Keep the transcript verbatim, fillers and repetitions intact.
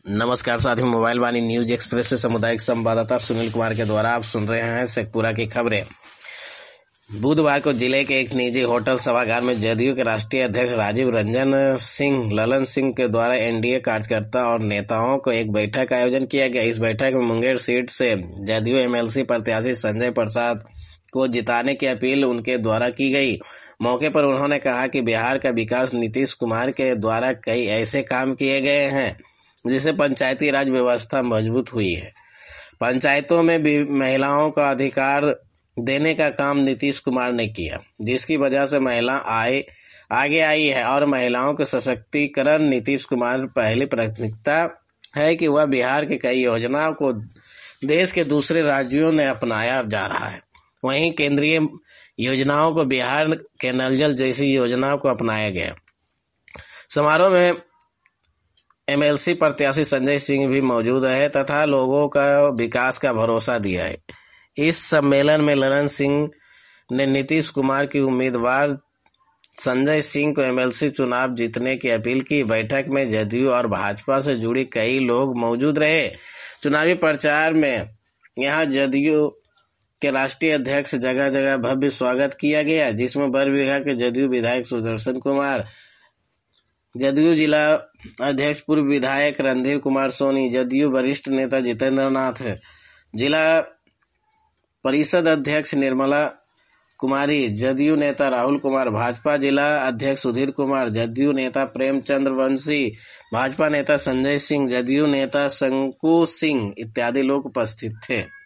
नमस्कार साथियों, मोबाइल वाणी news express से सामुदायिक संवाददाता सुनील कुमार के द्वारा आप सुन रहे हैं शेखपुरा की खबरें। बुधवार को जिले के एक निजी होटल सभागार में जदयू के राष्ट्रीय अध्यक्ष राजीव रंजन सिंह ललन सिंह के द्वारा एनडीए कार्यकर्ता और नेताओं को एक बैठक का आयोजन किया गया। इस बैठक में मुंगेर सीट से जदयू एमएलसी प्रत्याशी संजय प्रसाद को जिताने की अपील उनके द्वारा की गई। मौके पर उन्होंने कहा कि बिहार का विकास नीतीश कुमार के द्वारा कई ऐसे काम किए गए हैं जिससे पंचायती राज व्यवस्था मजबूत हुई है। पंचायतों में भी महिलाओं का अधिकार देने का काम नीतीश कुमार ने किया, जिसकी वजह से महिला आए आगे आई है और महिलाओं के सशक्तिकरण नीतीश कुमार पहली प्राथमिकता है कि वह बिहार की कई योजनाओं को देश के दूसरे राज्यों ने अपनाया जा रहा है। वहीं केंद्रीय योजनाओं को बिहार के नल जल जैसी योजनाओं को अपनाया गया। समारोह में एमएलसी प्रत्याशी संजय सिंह भी मौजूद है तथा लोगों का विकास का भरोसा दिया है। इस सम्मेलन में ललन सिंह ने नीतीश कुमार की उम्मीदवार संजय सिंह को एमएलसी चुनाव जीतने की अपील की। बैठक में जदयू और भाजपा से जुड़ी कई लोग मौजूद रहे। चुनावी प्रचार में यहां जदयू के राष्ट्रीय अध्यक्ष जगह जगह भव्य स्वागत किया गया, जिसमें बरबीघा के जदयू विधायक सुदर्शन कुमार, जदयू जिला अध्यक्ष पूर्व विधायक रणधीर कुमार सोनी, जदयू वरिष्ठ नेता जितेंद्र नाथ, जिला परिषद अध्यक्ष निर्मला कुमारी, जदयू नेता राहुल कुमार, भाजपा जिला अध्यक्ष सुधीर कुमार, जदयू नेता प्रेमचंद्र वंशी, भाजपा नेता संजय सिंह, जदयू नेता शंकु सिंह इत्यादि लोग उपस्थित थे।